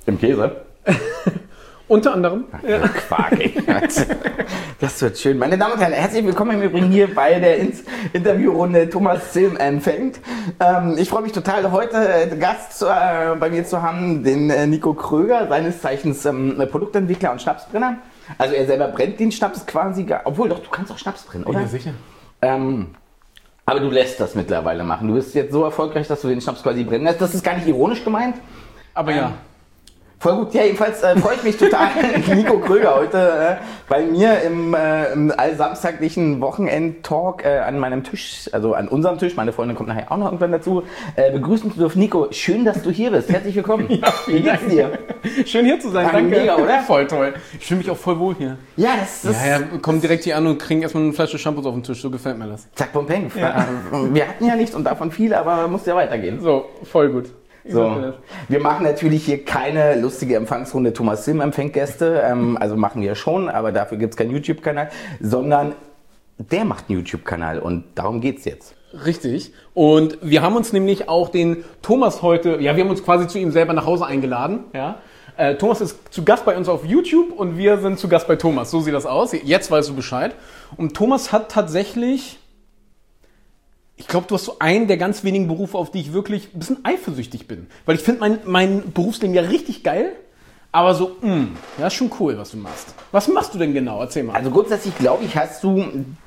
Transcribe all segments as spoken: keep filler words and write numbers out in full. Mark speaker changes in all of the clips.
Speaker 1: Im Käse?
Speaker 2: Unter anderem.
Speaker 1: Ach, ja. Quark, ey. Das wird schön. Meine Damen und Herren, herzlich willkommen im Übrigen hier bei der Interviewrunde Thomas Zilm empfängt. Ähm, ich freue mich total, heute äh, Gast zu, äh, bei mir zu haben, den äh, Nico Kröger, seines Zeichens ähm, Produktentwickler und Schnapsbrenner. Also er selber brennt den Schnaps quasi, gar, obwohl doch, du kannst auch Schnaps brennen, oder?
Speaker 2: Ja, sicher.
Speaker 1: Ähm, aber du lässt das mittlerweile machen. Du bist jetzt so erfolgreich, dass du den Schnaps quasi brennen lässt. Das ist gar nicht ironisch gemeint.
Speaker 2: Aber
Speaker 1: ähm,
Speaker 2: ja.
Speaker 1: Voll gut. Ja, jedenfalls äh, freue ich mich total, Nico Kröger heute äh, bei mir im, äh, im allsamstaglichen Wochenend-Talk äh, an meinem Tisch, also an unserem Tisch, meine Freundin kommt nachher auch noch irgendwann dazu, äh, begrüßen zu dürfen. Nico, schön, dass du hier bist. Herzlich willkommen.
Speaker 2: Ja,
Speaker 1: wie geht's dir?
Speaker 2: Schön hier zu sein,
Speaker 1: Ach,
Speaker 2: danke.
Speaker 1: Mega, oder?
Speaker 2: Voll toll. Ich fühle mich auch voll wohl hier.
Speaker 1: Ja, das ist...
Speaker 2: Ja, ja, kommen direkt hier an und kriegen erstmal eine Flasche Shampoos auf den Tisch, so gefällt mir das.
Speaker 1: Zack, bum, peng.
Speaker 2: Ja.
Speaker 1: Wir hatten ja nichts und davon viel, aber muss ja weitergehen.
Speaker 2: So, voll gut.
Speaker 1: So. Wir machen natürlich hier keine lustige Empfangsrunde Thomas Zilm empfängt Gäste, ähm, also machen wir schon, aber dafür gibt es keinen YouTube-Kanal, sondern der macht einen YouTube-Kanal und darum geht es jetzt.
Speaker 2: Richtig. Und wir haben uns nämlich auch den Thomas heute, ja, wir haben uns quasi zu ihm selber nach Hause eingeladen, ja. Äh, Thomas ist zu Gast bei uns auf YouTube und wir sind zu Gast bei Thomas. So sieht das aus. Jetzt weißt du Bescheid. Und Thomas hat tatsächlich... Ich glaube, du hast so einen der ganz wenigen Berufe, auf die ich wirklich ein bisschen eifersüchtig bin. Weil ich finde mein, mein Berufsleben ja richtig geil, aber so, mh, ja, ist schon cool, was du machst. Was machst du denn genau? Erzähl mal.
Speaker 1: Also grundsätzlich glaube ich, hast du,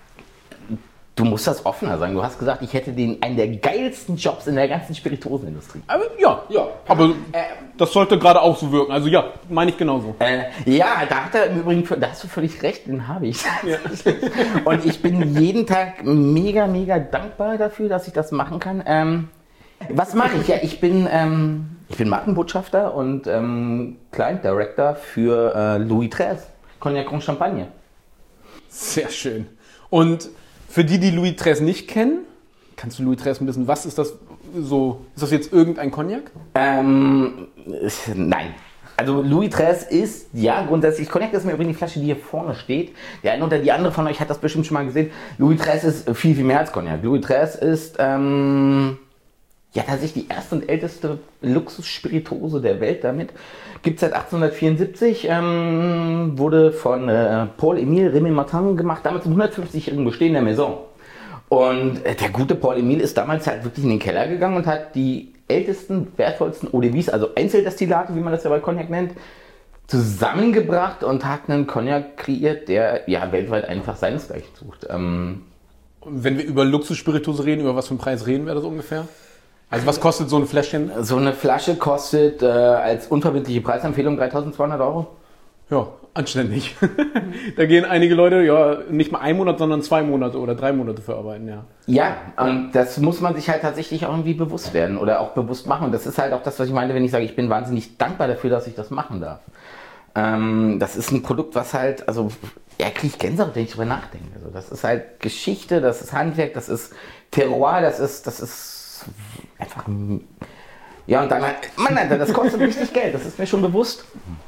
Speaker 1: du musst das offener sagen, du hast gesagt, ich hätte den, einen der geilsten Jobs in der ganzen Spirituosenindustrie.
Speaker 2: Aber, ja, ja, aber äh, das sollte gerade auch so wirken. Also ja, meine ich genauso.
Speaker 1: Äh, ja, da hat er im Übrigen, da hast du völlig recht, den habe ich.
Speaker 2: Ja.
Speaker 1: Und ich bin jeden Tag mega, mega dankbar dafür, dass ich das machen kann. Ähm, was mache ich? Ja, ich bin, ähm, ich bin Markenbotschafter und ähm, Client Director für äh, Louis dreißig, Cognac und Champagner.
Speaker 2: Sehr schön. Und für die, die Louis dreißig nicht kennen, kannst du Louis dreißig ein bisschen, was ist das so, ist das jetzt irgendein Cognac?
Speaker 1: Ähm, nein. Also Louis dreißig ist, ja, grundsätzlich, Cognac ist mir übrigens die Flasche, die hier vorne steht. Der eine oder die andere von euch hat das bestimmt schon mal gesehen. Louis dreißig ist viel, viel mehr als Cognac. Louis dreißig ist, ähm, ja, tatsächlich die erste und älteste Luxusspirituose der Welt damit. Gibt es seit achtzehnhundertvierundsiebzig, ähm, wurde von äh, Paul-Émile Rémy-Martin gemacht, damals im hundertfünfzigjährigen Bestehen der Maison. Und äh, der gute Paul-Émile ist damals halt wirklich in den Keller gegangen und hat die ältesten, wertvollsten Eau de Vie, also Einzeldestillate, wie man das ja bei Cognac nennt, zusammengebracht und hat einen Cognac kreiert, der ja weltweit einfach seinesgleichen sucht. Ähm,
Speaker 2: Wenn wir über Luxusspirituose reden, über was für einen Preis reden wir das ungefähr? Also was kostet so ein Fläschchen?
Speaker 1: So eine Flasche kostet äh, als unverbindliche Preisempfehlung dreitausendzweihundert Euro.
Speaker 2: Ja, anständig. Da gehen einige Leute ja nicht mal einen Monat, sondern zwei Monate oder drei Monate für arbeiten, ja.
Speaker 1: Ja, und das muss man sich halt tatsächlich auch irgendwie bewusst werden oder auch bewusst machen. Und das ist halt auch das, was ich meine, wenn ich sage, ich bin wahnsinnig dankbar dafür, dass ich das machen darf. Ähm, das ist ein Produkt, was halt, also, ja, kriege ich Gänsehaut, wenn ich drüber nachdenke. Also, das ist halt Geschichte, das ist Handwerk, das ist Terroir, das ist, das ist einfach, ja, und dann halt, Mann, Alter, das kostet richtig Geld, das ist mir schon bewusst.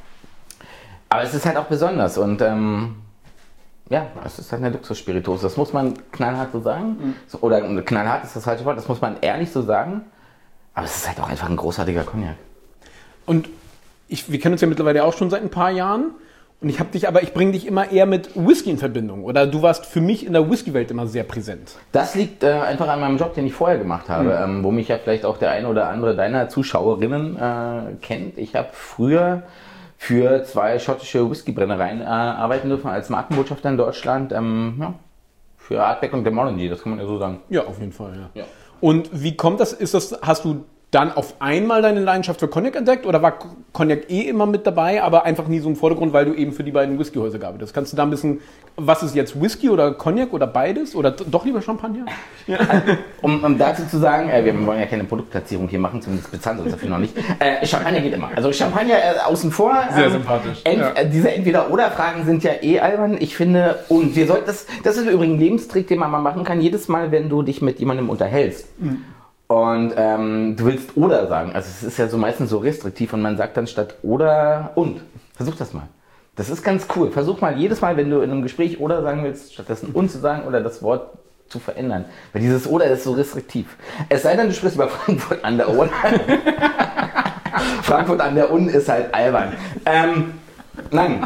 Speaker 1: Aber es ist halt auch besonders und ähm, ja, es ist halt eine Luxusspirituose. Das muss man knallhart so sagen. Mhm. So, oder knallhart ist das falsche Wort, das muss man ehrlich so sagen. Aber es ist halt auch einfach ein großartiger Cognac.
Speaker 2: Und ich, wir kennen uns ja mittlerweile auch schon seit ein paar Jahren. Und ich habe dich, aber ich bringe dich immer eher mit Whisky in Verbindung. Oder du warst für mich in der Whisky-Welt immer sehr präsent.
Speaker 1: Das liegt äh, einfach an meinem Job, den ich vorher gemacht habe, mhm. ähm, wo mich ja vielleicht auch der eine oder andere deiner Zuschauerinnen äh, kennt. Ich habe früher für zwei schottische Whiskybrennereien äh, arbeiten dürfen als Markenbotschafter in Deutschland. Ähm, ja, für Ardbeg und Glenmorangie, das kann man ja so sagen.
Speaker 2: Ja, auf jeden Fall, ja.
Speaker 1: ja.
Speaker 2: Und wie kommt das? Ist das, hast du dann auf einmal deine Leidenschaft für Cognac entdeckt oder war Cognac eh immer mit dabei, aber einfach nie so im Vordergrund, weil du eben für die beiden Whiskyhäuser gearbeitet hast? Kannst du da ein bisschen, was ist jetzt Whisky oder Cognac oder beides oder doch lieber Champagner? Ja.
Speaker 1: Um, um dazu zu sagen, äh, wir wollen ja keine Produktplatzierung hier machen, zumindest bezahlen sie uns dafür noch nicht. Äh, Champagner geht immer. Also Champagner äh, außen vor.
Speaker 2: Sehr
Speaker 1: ähm,
Speaker 2: sympathisch.
Speaker 1: Ent,
Speaker 2: ja.
Speaker 1: äh, diese Entweder-Oder-Fragen sind ja eh albern. Ich finde, und wir sollten das, das ist übrigens ein Lebenstrick, den man mal machen kann, jedes Mal, wenn du dich mit jemandem unterhältst. Mhm. Und ähm, du willst oder sagen, also es ist ja so meistens so restriktiv und man sagt dann statt oder und. Versuch das mal. Das ist ganz cool. Versuch mal jedes Mal, wenn du in einem Gespräch oder sagen willst, stattdessen und zu sagen oder das Wort zu verändern. Weil dieses oder ist so restriktiv. Es sei denn, du sprichst über Frankfurt an der Oder. Frankfurt an der Unn ist halt albern. Ähm, nein.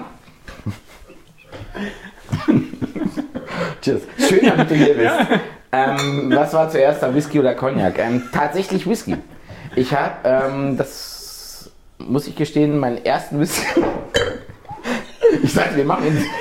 Speaker 1: Tschüss. Schön, dass du hier bist. Ähm, was war zuerst, da Whisky oder Cognac? Ähm, tatsächlich Whisky. Ich habe, ähm, das muss ich gestehen, meinen ersten Whisky. Ich sagte, wir machen ein,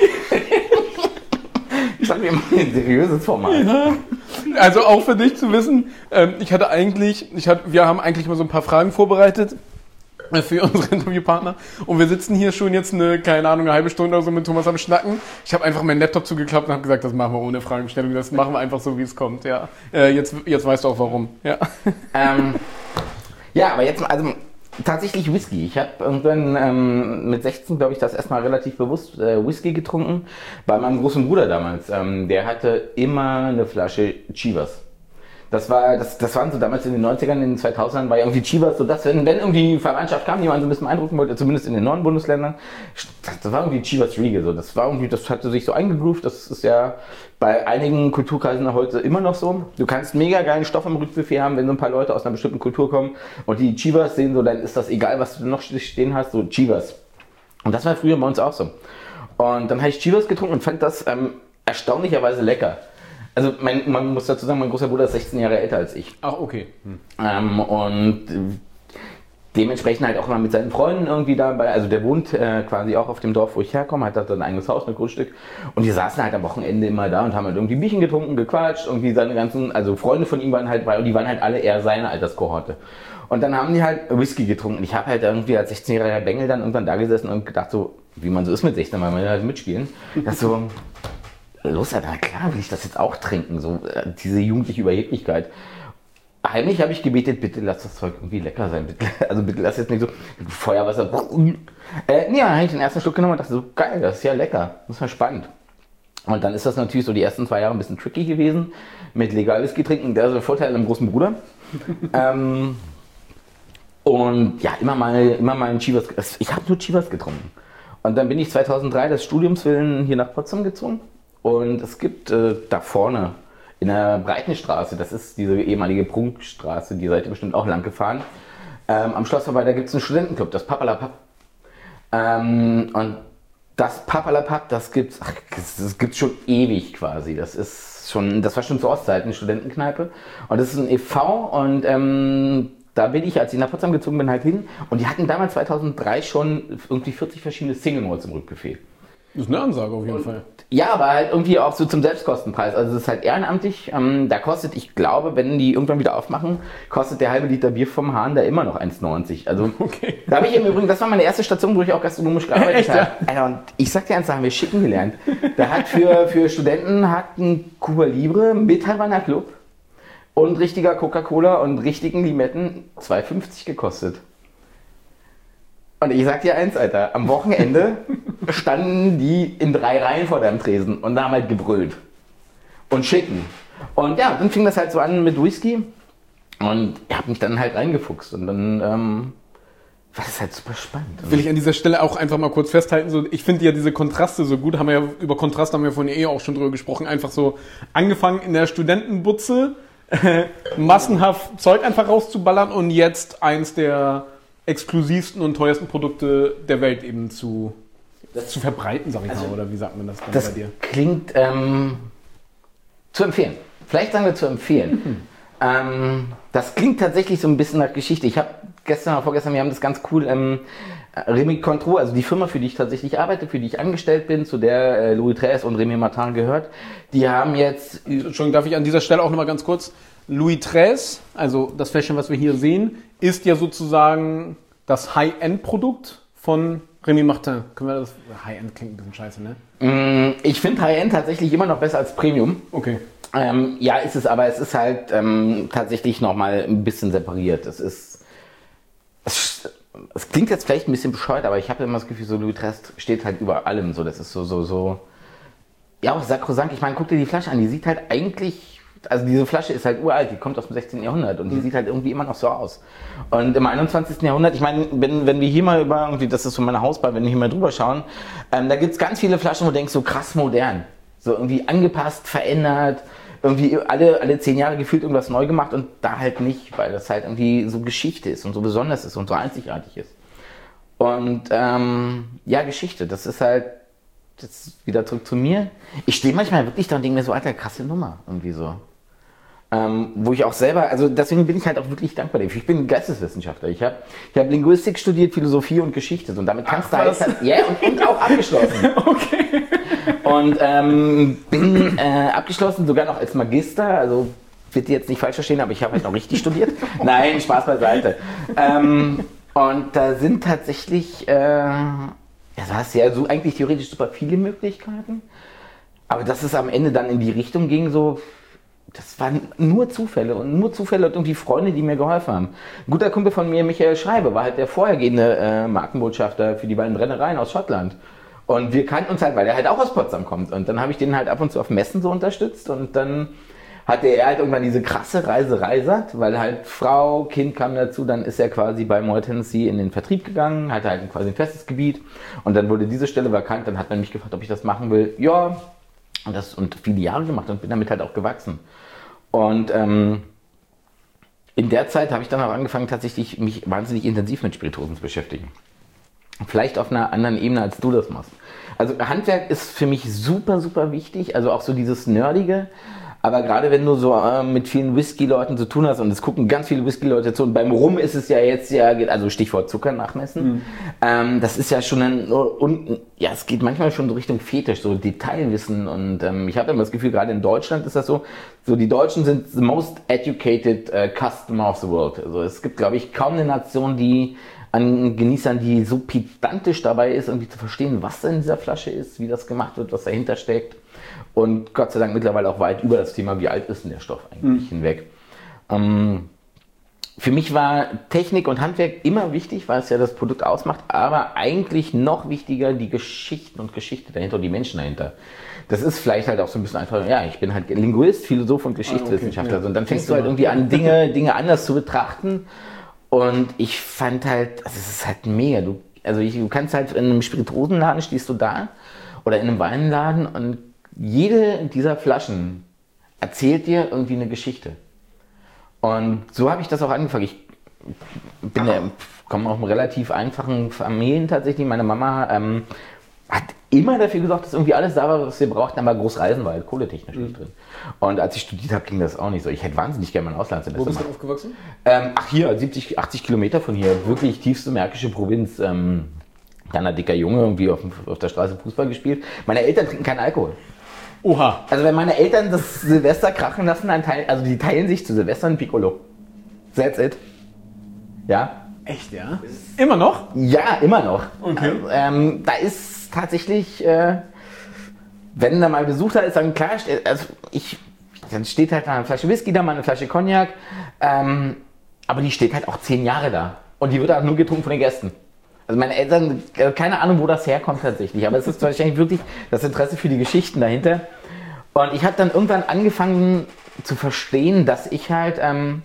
Speaker 1: ich sagte, wir machen ein seriöses Format.
Speaker 2: Ja. Also auch für dich zu wissen, ähm, ich hatte eigentlich, ich hatte, wir haben eigentlich mal so ein paar Fragen vorbereitet für unsere Interviewpartner und wir sitzen hier schon jetzt eine, keine Ahnung, eine halbe Stunde oder so mit Thomas am Schnacken. Ich habe einfach meinen Laptop zugeklappt und habe gesagt, das machen wir ohne Fragestellung, das machen wir einfach so, wie es kommt, ja. Äh, jetzt, jetzt weißt du auch warum, ja.
Speaker 1: Ähm, ja, aber jetzt, also tatsächlich Whisky. Ich habe irgendwann ähm, mit sechzehn, glaube ich, das erstmal relativ bewusst äh, Whisky getrunken, bei meinem großen Bruder damals. Ähm, der hatte immer eine Flasche Chivas. Das war, das, das waren so damals in den neunzigern, in den zweitausendern war irgendwie Chivas so das, wenn, wenn irgendwie Verwandtschaft kam, die man so ein bisschen beeindrucken wollte, zumindest in den Norden-Bundesländern, das war irgendwie Chivas Riege, so. Das war irgendwie, das hatte sich so eingegroovt, das ist ja bei einigen Kulturkreisen heute immer noch so. Du kannst mega geilen Stoff im Rückbuffet haben, wenn so ein paar Leute aus einer bestimmten Kultur kommen und die Chivas sehen, so, dann ist das egal, was du noch stehen hast, so Chivas. Und das war früher bei uns auch so. Und dann habe ich Chivas getrunken und fand das ähm, erstaunlicherweise lecker. Also mein, man muss dazu sagen, mein großer Bruder ist sechzehn Jahre älter als ich.
Speaker 2: Ach, okay. Hm.
Speaker 1: Ähm, und dementsprechend halt auch immer mit seinen Freunden irgendwie dabei. Also der wohnt äh, quasi auch auf dem Dorf, wo ich herkomme, hat da ein eigenes Haus mit Grundstück. Und die saßen halt am Wochenende immer da und haben halt irgendwie Bierchen getrunken, gequatscht. Irgendwie seine ganzen, also Freunde von ihm waren halt bei und die waren halt alle eher seine Alterskohorte. Und dann haben die halt Whisky getrunken. Ich habe halt irgendwie als sechzehnjähriger Bengel dann irgendwann da gesessen und gedacht so, wie man so ist mit sechzehn, weil man halt mitspielen. Das so... Los, Alter, klar will ich das jetzt auch trinken, so äh, diese jugendliche Überheblichkeit. Heimlich habe ich gebetet, bitte lass das Zeug irgendwie lecker sein, bitte, also bitte lass jetzt nicht so Feuerwasser. Äh, nee, dann habe ich den ersten Schluck genommen und dachte so, geil, das ist ja lecker, das ist ja spannend. Und dann ist das natürlich so die ersten zwei Jahre ein bisschen tricky gewesen, mit legal Whisky trinken, der ist der Vorteil am großen Bruder. ähm, und ja, immer mal, immer mal ein Chivas, ich habe nur Chivas getrunken. Und dann bin ich zweitausenddrei des Studiums willen hier nach Potsdam gezogen. Und es gibt äh, da vorne in der Breitenstraße, das ist diese ehemalige Prunkstraße, die seid ihr bestimmt auch lang gefahren, ähm, am Schloss vorbei, da gibt es einen Studentenclub, das Papalapap. Ähm, und das Papalapap, das gibt's, ach, das gibt's schon ewig quasi. Das ist schon, das war schon zur Ostzeit eine Studentenkneipe. Und das ist ein e V und ähm, da bin ich, als ich nach Potsdam gezogen bin, halt hin. Und die hatten damals zweitausenddrei schon irgendwie vierzig verschiedene Single Malts im Rückbuffet.
Speaker 2: Das ist eine Ansage auf jeden
Speaker 1: und,
Speaker 2: Fall.
Speaker 1: Ja, aber halt irgendwie auch so zum Selbstkostenpreis. Also es ist halt ehrenamtlich. Ähm, da kostet, ich glaube, wenn die irgendwann wieder aufmachen, kostet der halbe Liter Bier vom Hahn da immer noch eins neunzig. Also
Speaker 2: okay.
Speaker 1: Da habe ich im Übrigen, das war meine erste Station, wo ich auch gastronomisch gearbeitet habe. Alter, und ich sag dir eins, da haben wir schicken gelernt. Da hat für, für Studenten hat ein Cuba Libre mit Havana Club und richtiger Coca-Cola und richtigen Limetten zwei fünfzig gekostet. Und ich sag dir eins, Alter, am Wochenende standen die in drei Reihen vor deinem Tresen und haben halt gebrüllt. Und schicken. Und ja, dann fing das halt so an mit Whisky. Und ich hab mich dann halt reingefuchst. Und dann ähm, war das halt super spannend.
Speaker 2: Will ich an dieser Stelle auch einfach mal kurz festhalten. So, ich finde ja diese Kontraste so gut. Haben wir ja, über Kontraste haben wir vorhin eh auch schon drüber gesprochen. Einfach so angefangen in der Studentenbutze, äh, massenhaft Zeug einfach rauszuballern und jetzt eins der exklusivsten und teuersten Produkte der Welt eben zu, das, zu verbreiten, sag ich also, mal, oder wie sagt man das dann
Speaker 1: das
Speaker 2: bei dir?
Speaker 1: Klingt ähm, zu empfehlen. Vielleicht sagen wir zu empfehlen. Mhm. Ähm, das klingt tatsächlich so ein bisschen nach Geschichte. Ich habe gestern oder vorgestern, wir haben das ganz cool, ähm, Rémy Cointreau, also die Firma, für die ich tatsächlich arbeite, für die ich angestellt bin, zu der äh, Louis dreißig und Rémy Martin gehört, die haben jetzt...
Speaker 2: Entschuldigung, darf ich an dieser Stelle auch nochmal ganz kurz... Louis dreißig, also das Fläschchen, was wir hier sehen, ist ja sozusagen das High-End-Produkt von Rémy Martin. Können wir das... High-End klingt ein bisschen scheiße, ne?
Speaker 1: Ich finde High-End tatsächlich immer noch besser als Premium.
Speaker 2: Okay.
Speaker 1: Ähm, ja, ist es, aber es ist halt ähm, tatsächlich nochmal ein bisschen separiert. Es ist... Es, es klingt jetzt vielleicht ein bisschen bescheuert, aber ich habe immer das Gefühl, so Louis dreißig steht halt über allem. So, das ist so, so, so... Ja, auch sakrosankt. Ich meine, guck dir die Flasche an. Die sieht halt eigentlich... Also diese Flasche ist halt uralt, die kommt aus dem sechzehnten Jahrhundert und die mhm. sieht halt irgendwie immer noch so aus. Und im einundzwanzigsten Jahrhundert, ich meine, wenn, wenn wir hier mal über, irgendwie, das ist so meine Hausbar, wenn wir hier mal drüber schauen, ähm, da gibt es ganz viele Flaschen, wo du denkst, so krass modern. So irgendwie angepasst, verändert, irgendwie alle, alle zehn Jahre gefühlt irgendwas neu gemacht und da halt nicht, weil das halt irgendwie so Geschichte ist und so besonders ist und so einzigartig ist. Und ähm, ja, Geschichte, das ist halt, jetzt wieder zurück zu mir. Ich stehe manchmal wirklich da und denke mir so, Alter, krasse Nummer, irgendwie so. Ähm, wo ich auch selber, also deswegen bin ich halt auch wirklich dankbar dafür. Ich bin Geisteswissenschaftler. Ich habe ich hab Linguistik studiert, Philosophie und Geschichte. Und damit kannst Ach, du halt, ja, yeah, und, und auch abgeschlossen.
Speaker 2: Okay.
Speaker 1: Und ähm, bin äh, abgeschlossen, sogar noch als Magister. Also bitte jetzt nicht falsch verstehen, aber ich habe halt noch richtig studiert. Nein, Spaß beiseite. Ähm, und da sind tatsächlich, äh, ja, du hast ja so eigentlich theoretisch super viele Möglichkeiten. Aber dass es am Ende dann in die Richtung ging, so, das waren nur Zufälle und nur Zufälle und irgendwie Freunde, die mir geholfen haben. Ein guter Kumpel von mir, Michael Schreiber, war halt der vorhergehende äh, Markenbotschafter für die beiden Brennereien aus Schottland. Und wir kannten uns halt, weil er halt auch aus Potsdam kommt. Und dann habe ich den halt ab und zu auf Messen so unterstützt. Und dann hatte er halt irgendwann diese krasse Reiserei satt, weil halt Frau, Kind kam dazu. Dann ist er quasi bei Moët Hennessy in den Vertrieb gegangen, hatte halt quasi ein festes Gebiet. Und dann wurde diese Stelle vakant. Dann hat man mich gefragt, ob ich das machen will. Ja, und das und viele Jahre gemacht und bin damit halt auch gewachsen. Und ähm, in der Zeit habe ich dann auch angefangen, tatsächlich mich wahnsinnig intensiv mit Spirituosen zu beschäftigen. Vielleicht auf einer anderen Ebene, als du das machst. Also Handwerk ist für mich super, super wichtig, also auch so dieses Nerdige. Aber gerade wenn du so äh, mit vielen Whisky-Leuten zu tun hast, und es gucken ganz viele Whisky-Leute zu, und beim Rum ist es ja jetzt ja, also Stichwort Zucker nachmessen, mhm. ähm, das ist ja schon ein, und, ja, es geht manchmal schon so Richtung Fetisch, so Detailwissen, und ähm, ich habe immer das Gefühl, gerade in Deutschland ist das so, so die Deutschen sind the most educated uh, customer of the world. Also es gibt, glaube ich, kaum eine Nation, die an Genießern, die so pedantisch dabei ist, irgendwie zu verstehen, was in dieser Flasche ist, wie das gemacht wird, was dahinter steckt. Und Gott sei Dank mittlerweile auch weit über das Thema, wie alt ist denn der Stoff eigentlich, mhm. hinweg. Ähm, für mich war Technik und Handwerk immer wichtig, weil es ja das Produkt ausmacht, aber eigentlich noch wichtiger die Geschichten und Geschichte dahinter und die Menschen dahinter. Das ist vielleicht halt auch so ein bisschen einfach, ja, ich bin halt Linguist, Philosoph und Geschichtswissenschaftler. Ah, okay, ja. Und dann fängst du halt irgendwie an, Dinge, Dinge anders zu betrachten. Und ich fand halt, also es ist halt mega. Du, also ich, du kannst halt in einem Spirituosenladen stehst du da oder in einem Weinladen und jede dieser Flaschen erzählt dir irgendwie eine Geschichte. Und so habe ich das auch angefangen. Ich bin ja, komme aus einem relativ einfachen Familien tatsächlich. Meine Mama ähm, hat immer dafür gesorgt, dass irgendwie alles da war, was wir brauchten, aber groß reisen war halt kohletechnisch nicht drin. Und als ich studiert habe, ging das auch nicht so. Ich hätte wahnsinnig gerne mein Auslandssemester
Speaker 2: gemacht. Wo bist du aufgewachsen?
Speaker 1: Ähm, ach hier, siebzig, achtzig Kilometer von hier, wirklich tiefste märkische Provinz. Ähm, kleiner dicker Junge, irgendwie auf, auf der Straße Fußball gespielt. Meine Eltern trinken keinen Alkohol.
Speaker 2: Oha.
Speaker 1: Also wenn meine Eltern das Silvester krachen lassen, dann teilen, also die teilen sich zu Silvester ein Piccolo. That's it. Ja.
Speaker 2: Echt, ja? Immer noch?
Speaker 1: Ja, immer noch.
Speaker 2: Okay.
Speaker 1: Also, ähm, da ist tatsächlich, äh, wenn da mal Besuch da ist, dann klar, also ich, dann steht halt eine Flasche Whisky da, mal eine Flasche Cognac, ähm, aber die steht halt auch zehn Jahre da. Und die wird auch nur getrunken von den Gästen. Also meine Eltern, keine Ahnung, wo das herkommt tatsächlich, aber es ist wahrscheinlich wirklich das Interesse für die Geschichten dahinter. Und ich habe dann irgendwann angefangen zu verstehen, dass ich halt ähm,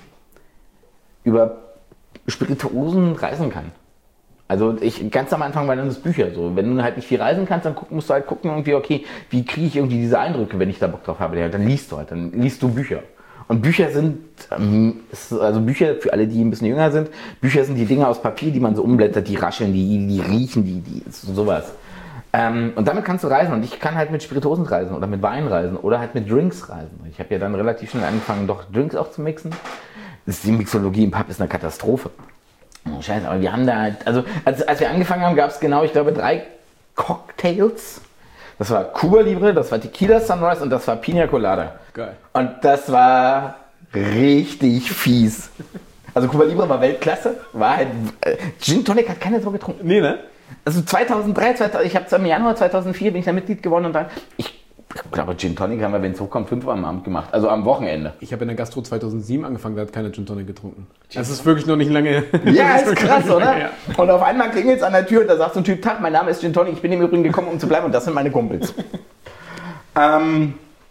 Speaker 1: über Spirituosen reisen kann. Also ich, ganz am Anfang waren das Bücher so. Wenn du halt nicht viel reisen kannst, dann guck, musst du halt gucken, irgendwie, okay, wie kriege ich irgendwie diese Eindrücke, wenn ich da Bock drauf habe. Ja, dann liest du halt, dann liest du Bücher. Und Bücher sind, also Bücher, für alle, die ein bisschen jünger sind, Bücher sind die Dinge aus Papier, die man so umblättert, die rascheln, die, die riechen, die, die sowas. Ähm, und damit kannst du reisen. Und ich kann halt mit Spirituosen reisen oder mit Wein reisen oder halt mit Drinks reisen. Ich habe ja dann relativ schnell angefangen, doch Drinks auch zu mixen. Das ist die Mixologie im Pub ist eine Katastrophe. Oh, Scheiße, aber wir haben da halt, also als, als wir angefangen haben, gab es genau, ich glaube, drei Cocktails. Das war Cuba Libre, das war Tequila Sunrise und das war Pina Colada.
Speaker 2: Geil.
Speaker 1: Und das war richtig fies. Also Cuba Libre war Weltklasse, war halt, äh, Gin Tonic hat keiner so getrunken.
Speaker 2: Nee, ne?
Speaker 1: Also zweitausenddrei, zweitausend, ich habe im Januar zweitausendvier bin ich da Mitglied geworden und dann, ich glaube Gin Tonic haben wir, wenn es hochkommt, fünf Uhr am Abend gemacht, also am Wochenende.
Speaker 2: Ich habe in der Gastro zweitausendsieben angefangen, da hat keiner Gin Tonic getrunken. Das ist wirklich noch nicht lange.
Speaker 1: Ja, ist krass, oder? Ja. Und auf einmal klingelt es an der Tür und da sagt so ein Typ, Tag, mein Name ist Gin Tonic, ich bin im Übrigen gekommen, um zu bleiben und das sind meine Kumpels. ähm,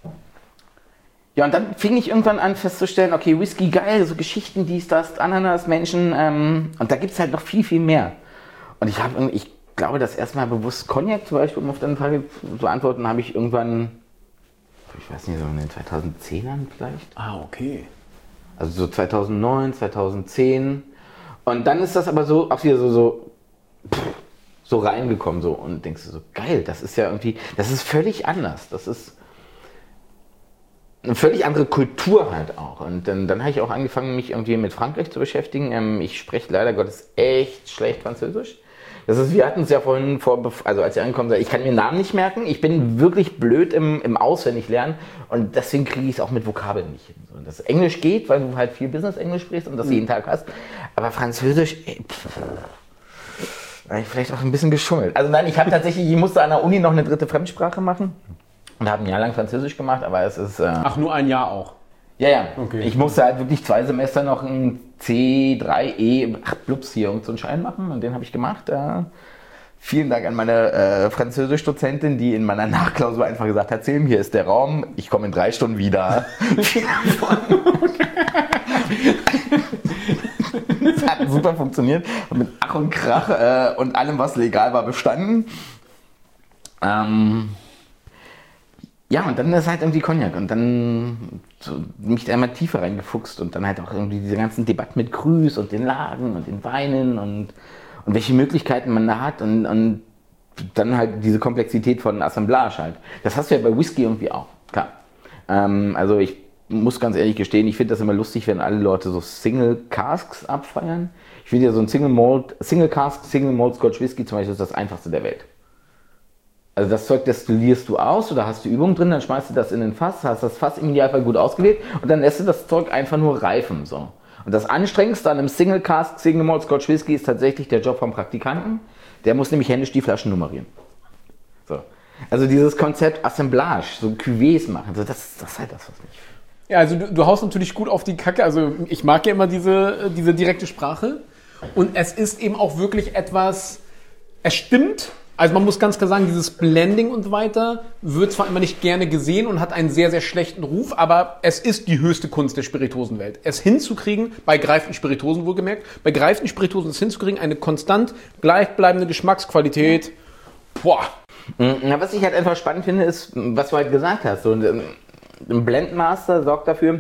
Speaker 1: ja, und dann fing ich irgendwann an festzustellen, okay, Whisky, geil, so Geschichten, dies, das, Ananas, Menschen, ähm, und da gibt es halt noch viel, viel mehr. Und ich habe, ich glaube, das erstmal bewusst Cognac zum Beispiel, um auf deine Frage zu antworten, habe ich irgendwann ich weiß nicht, so in den zweitausendzehnern vielleicht.
Speaker 2: Ah, okay.
Speaker 1: Also so zweitausendneun, zweitausendzehn. Und dann ist das aber so, auch wieder so, so, pff, so reingekommen so und denkst du so, geil, das ist ja irgendwie, das ist völlig anders. Das ist eine völlig andere Kultur halt auch. Und dann, dann habe ich auch angefangen, mich irgendwie mit Frankreich zu beschäftigen. Ähm, ich spreche leider Gottes echt schlecht Französisch. Das ist, wir hatten es ja vorhin, vor, also als ich angekommen bin, ich kann mir Namen nicht merken. Ich bin wirklich blöd im, im Auswendiglernen und deswegen kriege ich es auch mit Vokabeln nicht hin. So, das Englisch geht, weil du halt viel Business-Englisch sprichst und das mhm. jeden Tag hast. Aber Französisch, ey, pff, habe ich vielleicht auch ein bisschen geschummelt. Also nein, ich habe tatsächlich, ich musste an der Uni noch eine dritte Fremdsprache machen und habe ein Jahr lang Französisch gemacht, aber es ist... Äh,
Speaker 2: Ach, nur ein Jahr auch?
Speaker 1: Ja, ja. Okay. Ich musste halt wirklich zwei Semester noch ein C drei E, ach, Blups hier, und so einen Schein machen und den habe ich gemacht. Äh, vielen Dank an meine äh, Französisch-Dozentin, die in meiner Nachklausur einfach gesagt hat, Selim, hier ist der Raum, ich komme in drei Stunden wieder. Das hat super funktioniert und mit Ach und Krach äh, und allem, was legal war, bestanden. Ähm... Ja, und dann ist halt irgendwie Cognac und dann so mich da immer tiefer reingefuchst und dann halt auch irgendwie diese ganzen Debatten mit Crus und den Lagen und den Weinen und, und welche Möglichkeiten man da hat und, und dann halt diese Komplexität von Assemblage halt. Das hast du ja bei Whisky irgendwie auch, klar. Ähm, also ich muss ganz ehrlich gestehen, ich finde das immer lustig, wenn alle Leute so Single Casks abfeiern. Ich finde ja so ein Single Malt, Single Cask, Single Malt Scotch Whisky zum Beispiel ist das einfachste der Welt. Also das Zeug destillierst du aus oder hast du Übung drin, dann schmeißt du das in den Fass, hast das Fass im Idealfall gut ausgewählt und dann lässt du das Zeug einfach nur reifen. So. Und das Anstrengendste an einem Single Cask, Single Malt Scotch Whisky ist tatsächlich der Job vom Praktikanten. Der muss nämlich händisch die Flaschen nummerieren. So. Also dieses Konzept Assemblage, so Cuvées machen, so das, das ist halt das, was mich...
Speaker 2: Ja, also du, du haust natürlich gut auf die Kacke. Also ich mag ja immer diese, diese direkte Sprache und es ist eben auch wirklich etwas, es stimmt. Also man muss ganz klar sagen, dieses Blending und so weiter wird zwar immer nicht gerne gesehen und hat einen sehr, sehr schlechten Ruf, aber es ist die höchste Kunst der Spirituosenwelt. Es hinzukriegen, bei greifenden Spirituosen wohlgemerkt, bei greifenden Spirituosen es hinzukriegen, eine konstant gleichbleibende Geschmacksqualität. Boah.
Speaker 1: Ja, was ich halt einfach spannend finde, ist, was du halt gesagt hast. So ein Blendmaster sorgt dafür,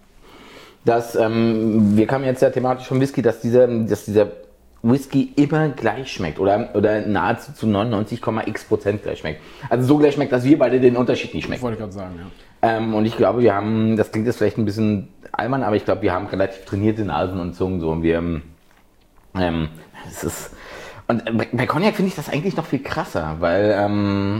Speaker 1: dass, ähm, wir kamen jetzt ja thematisch vom Whisky, dass dieser, dass dieser Whisky immer gleich schmeckt oder, oder nahezu zu neunundneunzig Komma x Prozent gleich schmeckt. Also so gleich schmeckt, dass wir beide den Unterschied nicht schmecken.
Speaker 2: Das wollte ich gerade sagen, ja.
Speaker 1: Ähm, und ich glaube, wir haben, das klingt jetzt vielleicht ein bisschen albern, aber ich glaube, wir haben relativ trainierte Nasen und Zungen so und wir, ähm, es ist, und bei Cognac finde ich das eigentlich noch viel krasser, weil, ähm,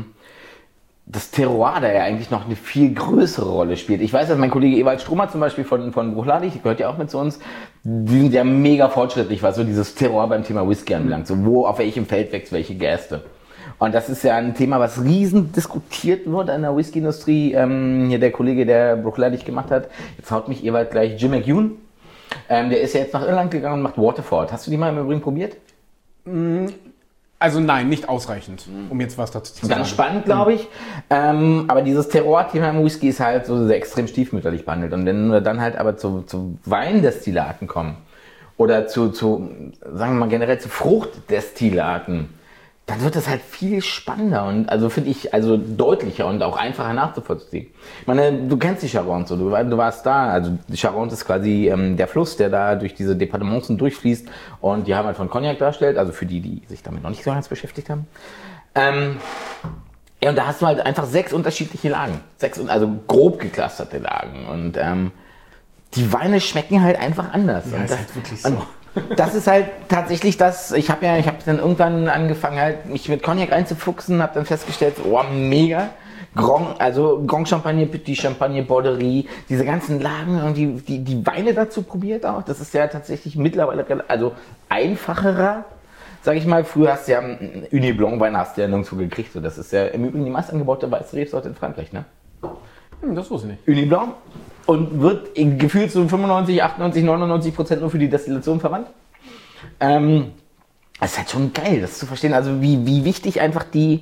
Speaker 1: das Terroir da ja eigentlich noch eine viel größere Rolle spielt. Ich weiß, dass mein Kollege Ewald Stromer zum Beispiel von, von Bruchladig, der gehört ja auch mit zu uns, die sind ja mega fortschrittlich, was so dieses Terroir beim Thema Whisky anbelangt. So wo, auf welchem Feld wächst welche Gerste. Und das ist ja ein Thema, was riesen diskutiert wird in der Whisky-Industrie. Ähm, hier der Kollege, der Bruchladig gemacht hat, jetzt haut mich Ewald gleich, Jim McEwan. Ähm, der ist ja jetzt nach Irland gegangen und macht Waterford. Hast du die mal im Übrigen probiert?
Speaker 2: Mm. Also nein, nicht ausreichend, um jetzt was dazu zu sagen.
Speaker 1: Ganz spannend, glaube ich. Ähm, aber dieses Terroir-Thema im Whisky ist halt so sehr extrem stiefmütterlich behandelt. Und wenn wir dann halt aber zu, zu Weindestillaten kommen oder zu, zu, sagen wir mal generell zu Fruchtdestillaten, dann wird das halt viel spannender und also finde ich also deutlicher und auch einfacher nachzuvollziehen. Ich meine, du kennst die Charente, so, du, du warst da, also die Charente ist quasi ähm, der Fluss, der da durch diese Departements durchfließt und die haben halt von Cognac darstellt, also für die, die sich damit noch nicht so ganz beschäftigt haben. Ähm, ja, und da hast du halt einfach sechs unterschiedliche Lagen, sechs, also grob geklusterte Lagen und ähm, die Weine schmecken halt einfach anders.
Speaker 2: Ja,
Speaker 1: und
Speaker 2: ist
Speaker 1: das,
Speaker 2: halt wirklich so.
Speaker 1: Und, das ist halt tatsächlich das, ich habe ja, ich habe dann irgendwann angefangen halt, mich mit Cognac einzufuchsen, habe dann festgestellt, oh mega, Grand, also Grand Champagne, Petit Champagne, Borderie, diese ganzen Lagen und die, die, die Weine dazu probiert auch, das ist ja tatsächlich mittlerweile, also einfacherer, sag ich mal, früher hast du ja Uni Blanc Wein hast du ja nirgendwo gekriegt, so, das ist ja im Übrigen die meist angebaute weiße Rebsorte in Frankreich, ne?
Speaker 2: Hm, das wusste ich nicht.
Speaker 1: Uni Blanc. Und wird gefühlt zu fünfundneunzig, achtundneunzig, neunundneunzig Prozent nur für die Destillation verwandt. Ähm, das ist halt schon geil, das zu verstehen. Also wie, wie wichtig einfach die,